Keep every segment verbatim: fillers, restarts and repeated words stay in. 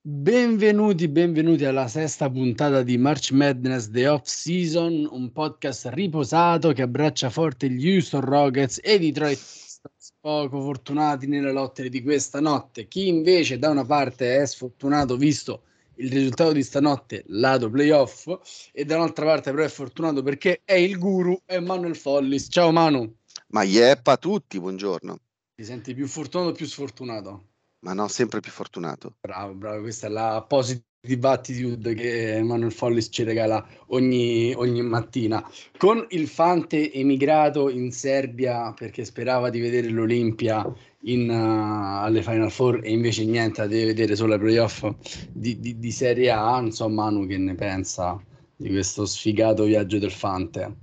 Benvenuti, benvenuti alla sesta puntata di March Madness The Off Season, un podcast riposato che abbraccia forte gli Houston Rockets e i Detroit Pistons, poco fortunati nelle lotte di questa notte. Chi invece da una parte è sfortunato visto il risultato di stanotte, lato playoff, e da un'altra parte però è fortunato perché è il guru, è Manuel Follis. Ciao Manu. Ma yeppa a tutti, buongiorno. Ti senti più fortunato o più sfortunato? Ma no, sempre più fortunato. Bravo, bravo, questa è la positive attitude che Manuel Follis ci regala ogni, ogni mattina. Con il Fante emigrato in Serbia perché sperava di vedere l'Olimpia in, uh, alle Final Four e invece niente, la deve vedere solo ai playoff di, di, di Serie A. Insomma, Manu, che ne pensa di questo sfigato viaggio del Fante?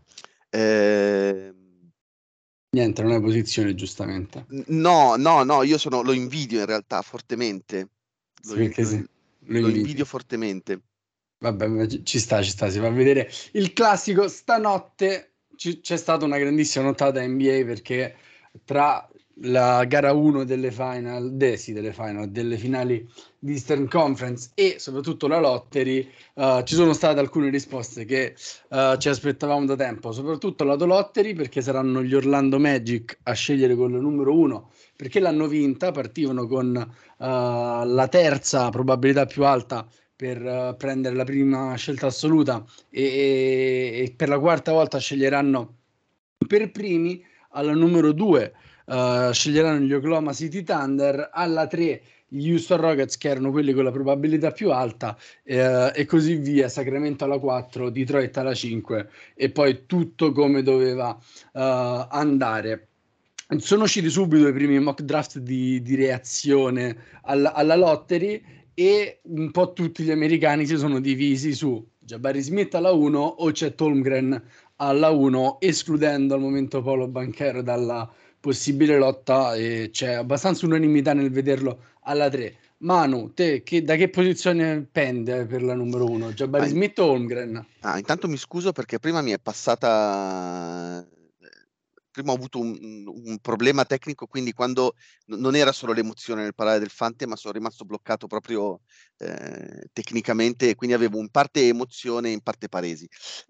Eh... Niente, non è posizione, giustamente. No, no, no, io sono, lo invidio in realtà fortemente. Lo, Sì, in- perché lo sì, in- lo lo invidi. invidio fortemente. Vabbè, ma ci ci sta, ci sta, si fa vedere il classico. Stanotte ci- c'è stata una grandissima nottata N B A perché tra la gara uno delle final, de, sì, delle final, delle finali di Eastern Conference e soprattutto la lottery, eh, ci sono state alcune risposte che eh, ci aspettavamo da tempo, soprattutto la lottery perché saranno gli Orlando Magic a scegliere con il numero uno perché l'hanno vinta, partivano con eh, la terza probabilità più alta per uh, prendere la prima scelta assoluta e, e, e per la quarta volta sceglieranno per primi. Alla numero due uh, sceglieranno gli Oklahoma City Thunder, alla tre gli Houston Rockets che erano quelli con la probabilità più alta eh, e così via, Sacramento alla quattro, Detroit alla cinque e poi tutto come doveva uh, andare. Sono usciti subito i primi mock draft di, di reazione alla, alla lottery e un po' tutti gli americani si sono divisi su Jabari Smith alla uno o Chet Holmgren alla uno, escludendo al momento Paolo Banchero dalla possibile lotta e c'è abbastanza unanimità nel vederlo alla tre. Manu, te che, da che posizione pende per la numero uno? Jabari Ah, in- Smith o Holmgren? ah, intanto mi scuso perché prima mi è passata. Prima ho avuto un, un problema tecnico, quindi quando n- non era solo l'emozione nel parlare del Fante, ma sono rimasto bloccato proprio eh, tecnicamente, e quindi avevo in parte emozione e in parte paresi.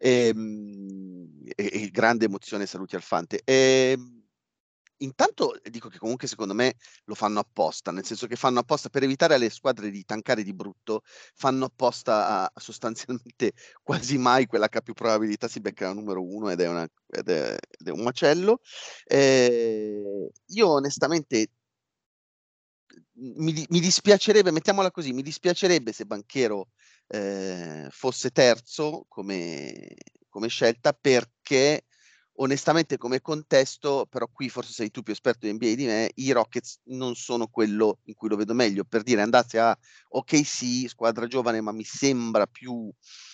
Ehm, E, e grande emozione, saluti al Fante. Ehm, Intanto dico che comunque secondo me lo fanno apposta, nel senso che fanno apposta per evitare alle squadre di tankare di brutto, fanno apposta a, a sostanzialmente quasi mai quella che ha più probabilità si becca la numero uno ed è, una, ed è, ed è un macello. Eh, io onestamente mi, di- mi dispiacerebbe, mettiamola così, mi dispiacerebbe se Banchero eh, fosse terzo come, come scelta, perché onestamente come contesto, però qui forse sei tu più esperto di N B A di me, i Rockets non sono quello in cui lo vedo meglio. Per dire, andate a O K C, squadra giovane, ma mi sembra più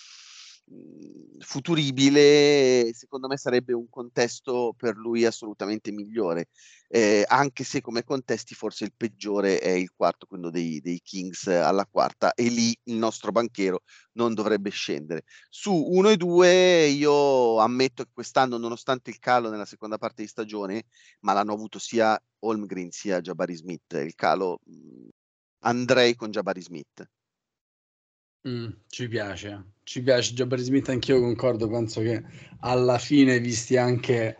mh, futuribile, secondo me sarebbe un contesto per lui assolutamente migliore. Eh, anche se come contesti forse il peggiore è il quarto, quello dei, dei Kings alla quarta, e lì il nostro banchero non dovrebbe scendere. Su uno e due io ammetto che quest'anno, nonostante il calo nella seconda parte di stagione, ma l'hanno avuto sia Holmgren sia Jabari Smith, il calo mh, andrei con Jabari Smith. Mm, ci piace, ci piace Jabari Smith, anch'io concordo, penso che alla fine, visti anche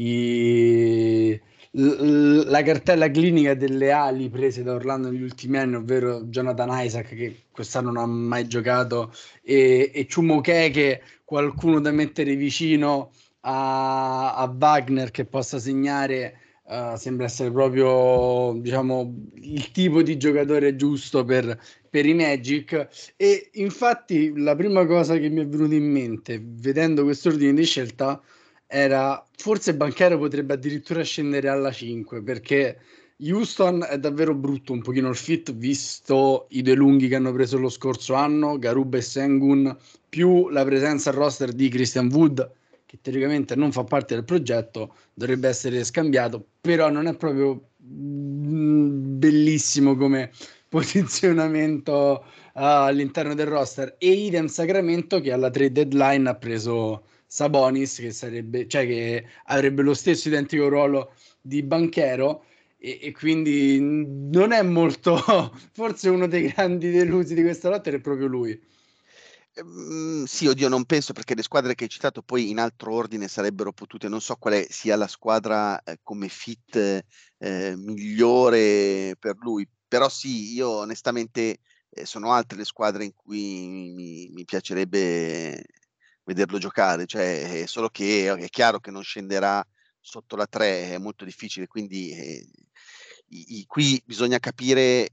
i- l- la cartella clinica delle ali prese da Orlando negli ultimi anni, ovvero Jonathan Isaac che quest'anno non ha mai giocato e, e Chumo Keke, qualcuno da mettere vicino a, a Wagner che possa segnare, eh, sembra essere proprio, diciamo, il tipo di giocatore giusto per per i Magic. E infatti la prima cosa che mi è venuta in mente vedendo quest'ordine di scelta era forse Banchero potrebbe addirittura scendere alla cinque perché Houston è davvero brutto un pochino il fit visto i due lunghi che hanno preso lo scorso anno, Garuba e Sengun, più la presenza al roster di Christian Wood che teoricamente non fa parte del progetto, dovrebbe essere scambiato, però non è proprio mm, bellissimo come posizionamento uh, all'interno del roster e idem Sacramento che alla trade deadline ha preso Sabonis che sarebbe, cioè che avrebbe lo stesso identico ruolo di Banchero e, e quindi non è molto, forse uno dei grandi delusi di questa lotta è proprio lui. Ehm, sì, oddio, non penso, perché le squadre che hai citato poi in altro ordine sarebbero potute, non so quale sia la squadra eh, come fit eh, migliore per lui, però sì, io onestamente eh, sono altre le squadre in cui mi, mi piacerebbe vederlo giocare, cioè è solo che è chiaro che non scenderà sotto la tre, è molto difficile, quindi eh, i- i- qui bisogna capire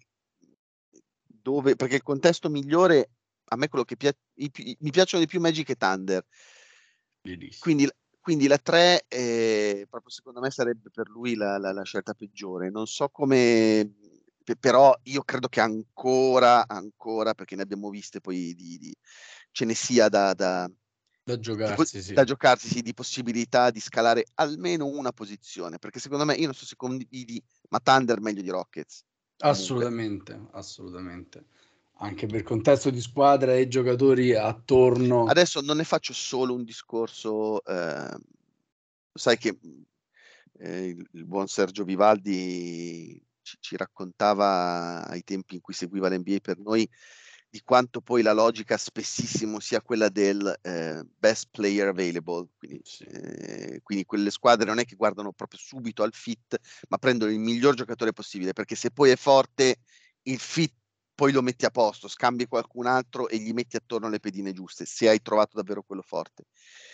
dove, perché il contesto migliore, a me quello che piace, mi piacciono di più Magic e Thunder, quindi, quindi la tre eh, proprio secondo me sarebbe per lui la, la- la scelta peggiore. Non so come, pe- però io credo che ancora, ancora, perché ne abbiamo viste poi di, di- ce ne sia da, da, Da di po- giocarsi, sì. da giocarsi, sì, di possibilità di scalare almeno una posizione, perché secondo me, io non so se condividi, ma Thunder meglio di Rockets. Comunque. Assolutamente, assolutamente. Anche per contesto di squadra e giocatori attorno. Adesso non ne faccio solo un discorso, eh, sai che eh, il, il buon Sergio Vivaldi ci, ci raccontava ai tempi in cui seguiva l'N B A per noi di quanto poi la logica spessissimo sia quella del eh, best player available, quindi, Sì. eh, quindi quelle squadre non è che guardano proprio subito al fit, ma prendono il miglior giocatore possibile, perché se poi è forte il fit poi lo metti a posto, scambi qualcun altro e gli metti attorno le pedine giuste, se hai trovato davvero quello forte.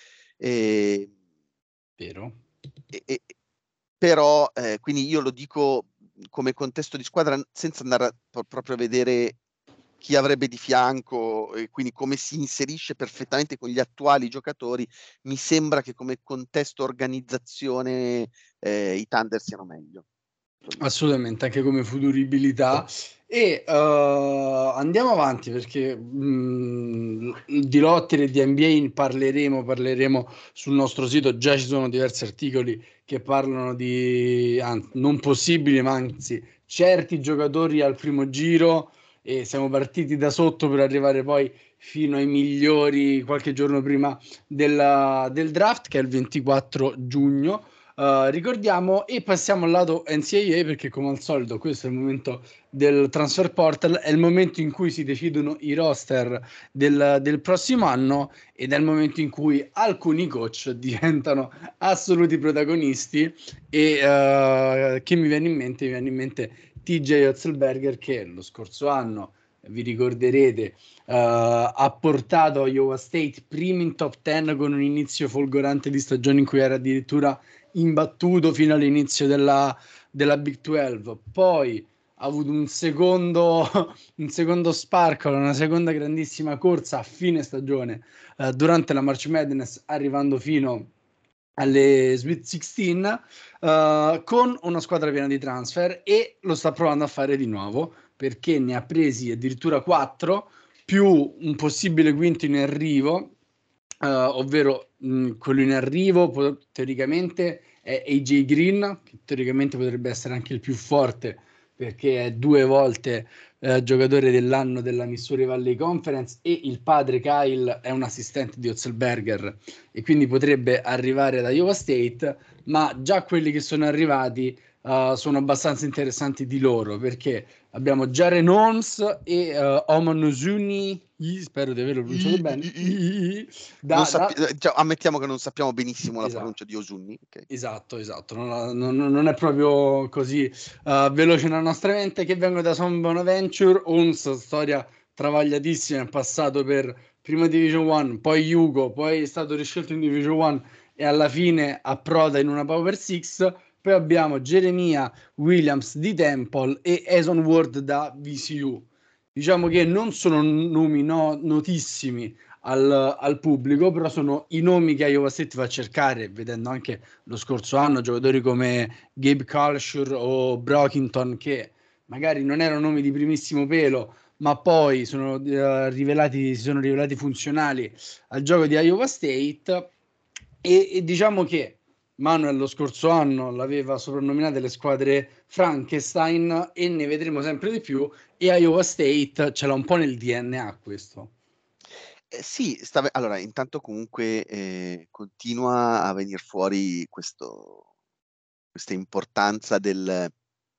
E, Vero? e, e, però, eh, quindi io lo dico come contesto di squadra senza andare a, pro- proprio a vedere chi avrebbe di fianco e quindi come si inserisce perfettamente con gli attuali giocatori. Mi sembra che come contesto organizzazione eh, i Thunder siano meglio. Assolutamente, anche come futuribilità. E uh, andiamo avanti perché mh, di lotte e di N B A parleremo, parleremo sul nostro sito, già ci sono diversi articoli che parlano di anzi, non possibili, ma anzi certi giocatori al primo giro e siamo partiti da sotto per arrivare poi fino ai migliori qualche giorno prima della- del draft, che è il ventiquattro giugno. Uh, ricordiamo e passiamo al lato N C A A perché come al solito questo è il momento del transfer portal, è il momento in cui si decidono i roster del, del prossimo anno ed è il momento in cui alcuni coach diventano assoluti protagonisti e uh, che mi viene in mente? Mi viene in mente T J Otzelberger che lo scorso anno, vi ricorderete, uh, ha portato Iowa State prima in top dieci con un inizio folgorante di stagione in cui era addirittura imbattuto fino all'inizio della, della Big dodici, poi ha avuto un secondo, un secondo sparkle, una seconda grandissima corsa a fine stagione eh, durante la March Madness, arrivando fino alle Sweet sedici uh, con una squadra piena di transfer e lo sta provando a fare di nuovo perché ne ha presi addirittura quattro più un possibile quinto in arrivo, uh, ovvero mh, quello in arrivo po- teoricamente è A J Green, che teoricamente potrebbe essere anche il più forte perché è due volte eh, giocatore dell'anno della Missouri Valley Conference e il padre Kyle è un assistente di Otzelberger e quindi potrebbe arrivare da Iowa State, ma già quelli che sono arrivati uh, sono abbastanza interessanti di loro perché abbiamo Jaren Holmes e uh, Omon Ozuni, spero di averlo pronunciato I, i, bene, i, i. Non da, sappi- da... eh, già, ammettiamo che non sappiamo benissimo la Esatto. pronuncia di Osunni. Okay. Esatto, esatto, non, non- non è proprio così uh, veloce nella nostra mente che vengo da Son Bonaventure, Ons, storia travagliatissima, è passato per prima Division uno, poi Jugo, poi è stato riscelto in Division uno e alla fine approda in una Power sei, poi abbiamo Jeremiah Williams di Temple e Eson Ward da V C U. Diciamo che non sono nomi no- notissimi al, al pubblico, però sono i nomi che Iowa State va a cercare, vedendo anche lo scorso anno giocatori come Gabe Culshure o Brockington che magari non erano nomi di primissimo pelo, ma poi sono eh, rivelati, si sono rivelati funzionali al gioco di Iowa State e, e diciamo che Manuel lo scorso anno l'aveva soprannominate le squadre Frankenstein e ne vedremo sempre di più e Iowa State ce l'ha un po' nel D N A questo. Eh, sì, sta, allora intanto comunque eh, continua a venire fuori questo, questa importanza del,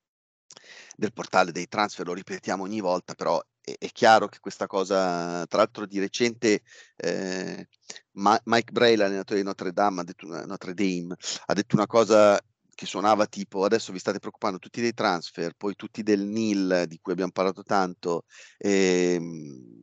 del portale dei transfer, lo ripetiamo ogni volta, però è, è chiaro che questa cosa, tra l'altro di recente, eh, Ma- Mike Bray, l'allenatore di Notre Dame, ha detto una, Notre Dame, ha detto una cosa che suonava tipo: adesso vi state preoccupando tutti dei transfer, poi tutti del N I L di cui abbiamo parlato tanto, ehm,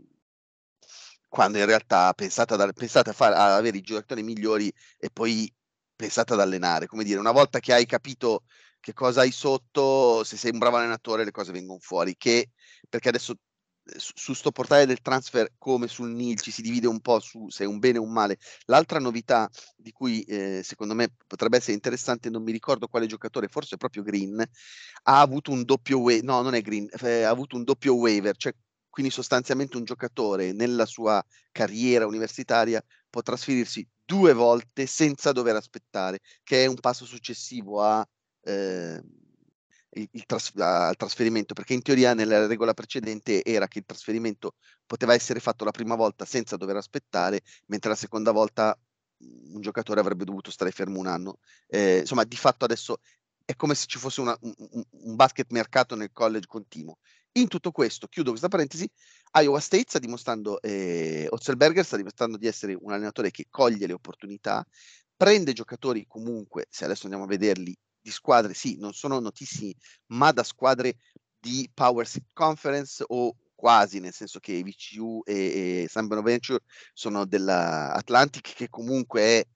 quando in realtà pensate, ad, pensate a, far, a avere i giocatori migliori e poi pensate ad allenare. Come dire, una volta che hai capito che cosa hai sotto, se sei un bravo allenatore le cose vengono fuori, che perché adesso eh, su, su sto portale del transfer, come sul N I L, ci si divide un po' su se è un bene o un male. L'altra novità di cui eh, secondo me potrebbe essere interessante, non mi ricordo quale giocatore, forse proprio Green, ha avuto un doppio waiver, no, non è Green, eh, ha avuto un doppio waiver, cioè quindi sostanzialmente un giocatore nella sua carriera universitaria può trasferirsi due volte senza dover aspettare, che è un passo successivo a, eh, il, il tras- al trasferimento, perché in teoria nella regola precedente era che il trasferimento poteva essere fatto la prima volta senza dover aspettare, mentre la seconda volta un giocatore avrebbe dovuto stare fermo un anno. Eh, insomma, di fatto adesso è come se ci fosse una, un, un basket mercato nel college continuo. In tutto questo, chiudo questa parentesi, Iowa State sta dimostrando, eh, Otzelberger sta dimostrando di essere un allenatore che coglie le opportunità, prende giocatori comunque, se adesso andiamo a vederli, di squadre, sì, non sono notissimi, ma da squadre di Power Six Conference o quasi, nel senso che V C U e, e San Bonaventure sono della Atlantic, che comunque è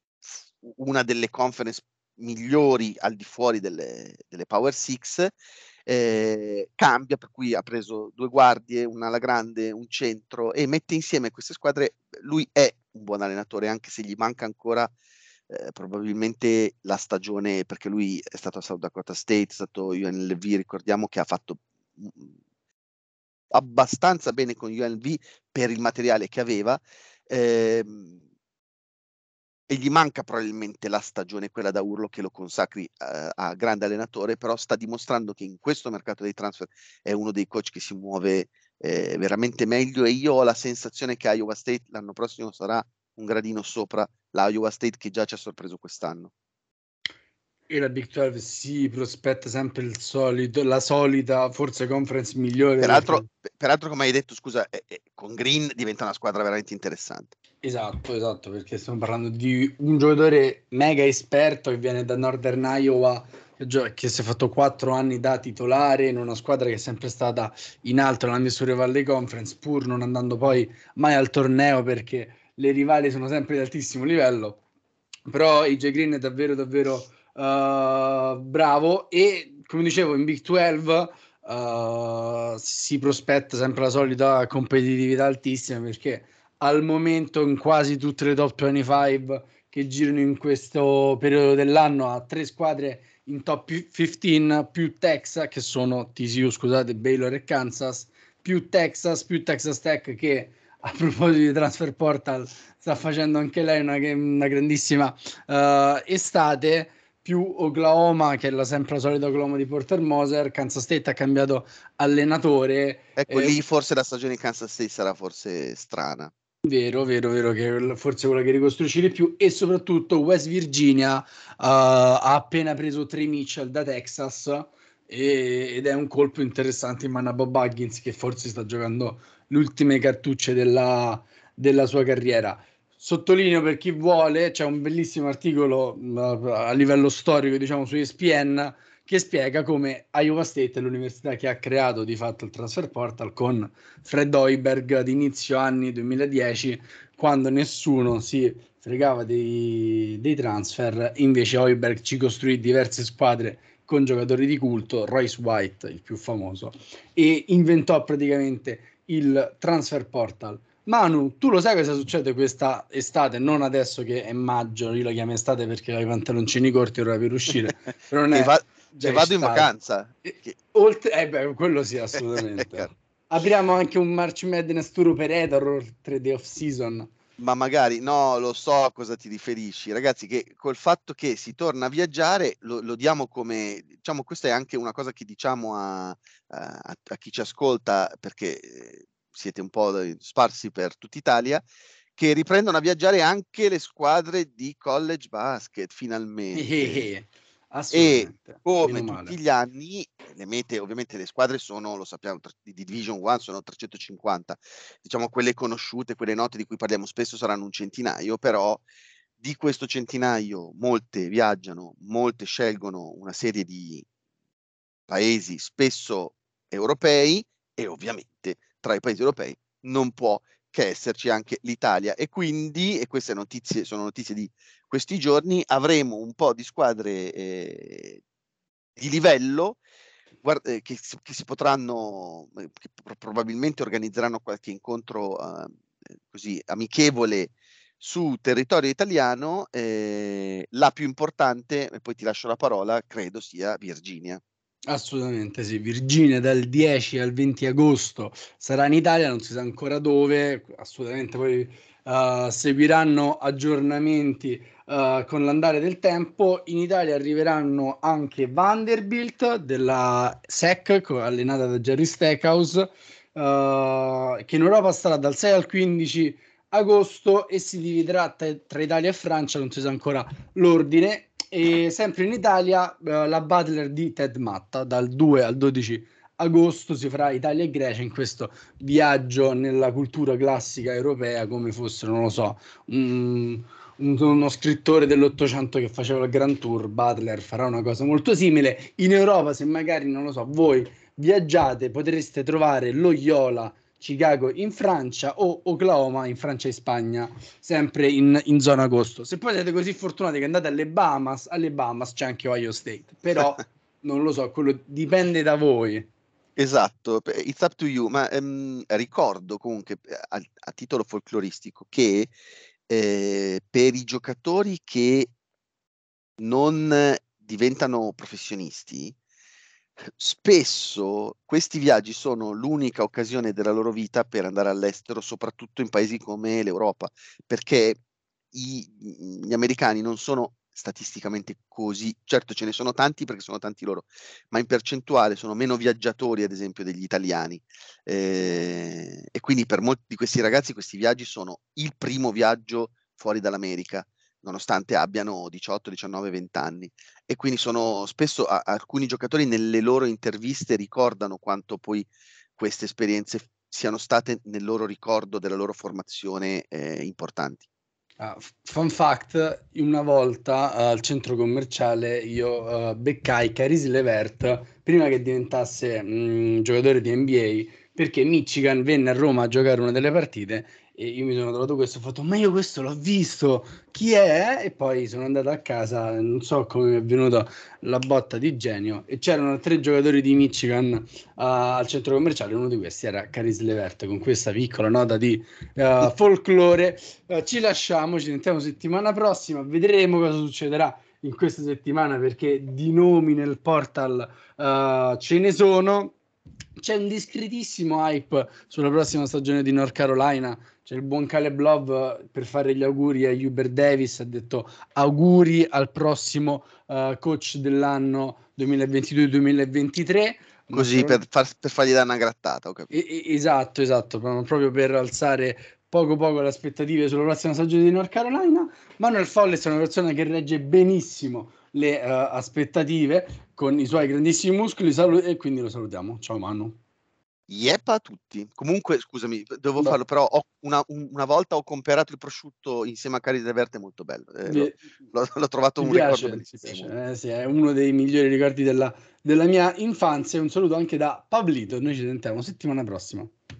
una delle conference migliori al di fuori delle, delle Power Six. Eh, cambia, per cui ha preso due guardie, una alla grande, un centro, e mette insieme queste squadre. Lui è un buon allenatore, anche se gli manca ancora eh, probabilmente la stagione, perché lui è stato a South Dakota State, è stato U N L V, ricordiamo che ha fatto abbastanza bene con U N L V per il materiale che aveva, ehm, e gli manca probabilmente la stagione quella da urlo che lo consacri eh, a grande allenatore, però sta dimostrando che in questo mercato dei transfer è uno dei coach che si muove eh, veramente meglio, e io ho la sensazione che Iowa State l'anno prossimo sarà un gradino sopra la Iowa State che già ci ha sorpreso quest'anno. E la Big dodici si prospetta sempre il solito, la solita, forse conference migliore. Peraltro, Perché... peraltro come hai detto, scusa, eh, eh, con Green diventa una squadra veramente interessante. Esatto, esatto, perché stiamo parlando di un giocatore mega esperto che viene da Northern Iowa, che si è fatto quattro anni da titolare in una squadra che è sempre stata in alto nella Missouri Valley Conference, pur non andando poi mai al torneo perché le rivali sono sempre di altissimo livello. Però A J Green è davvero davvero uh, bravo, e come dicevo in Big dodici uh, si prospetta sempre la solita competitività altissima, perché al momento in quasi tutte le top venticinque che girano in questo periodo dell'anno ha tre squadre in top quindici, più Texas, che sono T C U, scusate, Baylor e Kansas, più Texas, più Texas Tech, che a proposito di transfer portal sta facendo anche lei una, una grandissima uh, estate, più Oklahoma, che è la sempre la solita Oklahoma di Porter Moser. Kansas State ha cambiato allenatore. Ecco, eh, lì forse la stagione in Kansas State sarà forse strana. Vero, vero, vero, che forse quella che ricostruisce di più. E soprattutto West Virginia uh, ha appena preso Trey Mitchell da Texas, e, ed è un colpo interessante in mano a Bob Huggins, che forse sta giocando le ultime cartucce della, della sua carriera. Sottolineo, per chi vuole, c'è un bellissimo articolo uh, a livello storico, diciamo, su E S P N, che spiega come Iowa State è l'università che ha creato di fatto il transfer portal, con Fred Hoiberg ad inizio anni duemiladieci, quando nessuno si fregava dei, dei transfer. Invece Hoiberg ci costruì diverse squadre con giocatori di culto, Royce White il più famoso, e inventò praticamente il transfer portal. Manu, tu lo sai cosa succede questa estate? Non adesso che è maggio, io la chiamo estate perché ho i pantaloncini corti ora per uscire, però non Che, è va- già che vado in estate. vacanza. E, Che... oltre, eh beh, quello sì, assolutamente. Ecco. Apriamo anche un March Madness Tour per Edor, tre day off season. Ma magari, no, lo so a cosa ti riferisci, ragazzi, che col fatto che si torna a viaggiare lo, lo diamo come, diciamo, questa è anche una cosa che diciamo a, a- a chi ci ascolta, perché eh, siete un po' sparsi per tutta Italia, che riprendono a viaggiare anche le squadre di college basket, finalmente. E Assolutamente, come meno tutti male. gli anni, le mete ovviamente le squadre sono, lo sappiamo, tre di Division One sono trecentocinquanta. Diciamo quelle conosciute, quelle note di cui parliamo spesso saranno un centinaio, però di questo centinaio molte viaggiano, molte scelgono una serie di paesi spesso europei e ovviamente tra i paesi europei non può che esserci anche l'Italia e quindi, e queste notizie sono notizie di questi giorni, avremo un po' di squadre eh, di livello guard- eh, che, si- che si potranno, eh, che pro- probabilmente organizzeranno qualche incontro eh, così amichevole su territorio italiano. Eh, la più importante, e poi ti lascio la parola, credo sia Virginia. Assolutamente sì, Virginia dal dieci al venti agosto sarà in Italia, non si sa ancora dove, assolutamente poi eh, seguiranno aggiornamenti eh, con l'andare del tempo. In Italia arriveranno anche Vanderbilt della S E C, co- allenata da Jerry Stackhouse, eh, che in Europa starà dal sei al quindici agosto e si dividerà tra tra Italia e Francia, non si sa ancora l'ordine. E sempre in Italia, eh, la Butler di Ted Matta dal due al dodici agosto si farà Italia e Grecia in questo viaggio nella cultura classica europea, come fosse, non lo so, un, un- uno scrittore dell'Ottocento che faceva il Grand Tour. Butler farà una cosa molto simile. In Europa, se magari, non lo so, voi viaggiate, potreste trovare Loyola Chicago in Francia o Oklahoma in Francia e Spagna, sempre in, in zona agosto. Se poi siete così fortunati che andate alle Bahamas, alle Bahamas c'è anche Ohio State, però non lo so, quello dipende da voi. Esatto, pe- it's up to you, ma ehm, ricordo comunque eh, a, a titolo folcloristico che eh, per i giocatori che non diventano professionisti, spesso questi viaggi sono l'unica occasione della loro vita per andare all'estero, soprattutto in paesi come l'Europa, perché i- gli americani non sono statisticamente così, certo ce ne sono tanti perché sono tanti loro, ma in percentuale sono meno viaggiatori, ad esempio, degli italiani. Eh, e quindi per molti di questi ragazzi questi viaggi sono il primo viaggio fuori dall'America, nonostante abbiano diciotto, diciannove, venti anni. E quindi sono spesso a- alcuni giocatori nelle loro interviste ricordano quanto poi queste esperienze siano state nel loro ricordo della loro formazione eh, importanti. Ah, f- fun fact, una volta eh, al centro commerciale io eh, beccai Caris Levert prima che diventasse mm, giocatore di N B A perché Michigan venne a Roma a giocare una delle partite e io mi sono trovato questo e ho fatto ma io questo l'ho visto, chi è? E poi sono andato a casa, non so come mi è venuta la botta di genio e c'erano tre giocatori di Michigan eh, al centro commerciale, uno di questi era Caris Levert con questa piccola nota di eh, folklore. Eh, ci lasciamo, ci sentiamo settimana prossima, vedremo cosa succederà in questa settimana perché di nomi nel portal eh, ce ne sono. C'è un discretissimo hype sulla prossima stagione di North Carolina. C'è il buon Caleb Love eh, per fare gli auguri a Hubert Davis. Ha detto auguri al prossimo eh, coach dell'anno duemilaventidue duemilaventitré. Così Naturalmente. per, far- per fargli dare una grattata, ho E- capito. e- Esatto, esatto, pro- proprio per alzare poco poco le aspettative sulla prossima stagione di North Carolina. Manuel Folles è una persona che regge benissimo le eh, aspettative con i suoi grandissimi muscoli salu- e quindi lo salutiamo. Ciao Manu. Yep a tutti. Comunque, scusami, devo Beh, farlo, però ho- una, un- una volta ho comperato il prosciutto insieme a Cari de Verte, molto bello. Eh, l'ho, vi- l'ho- l'ho trovato ti un ricordo piace? Ti bellissimo. piace? Eh, sì, è uno dei migliori ricordi della, della mia infanzia. Un saluto anche da Pablito. Noi ci sentiamo settimana prossima.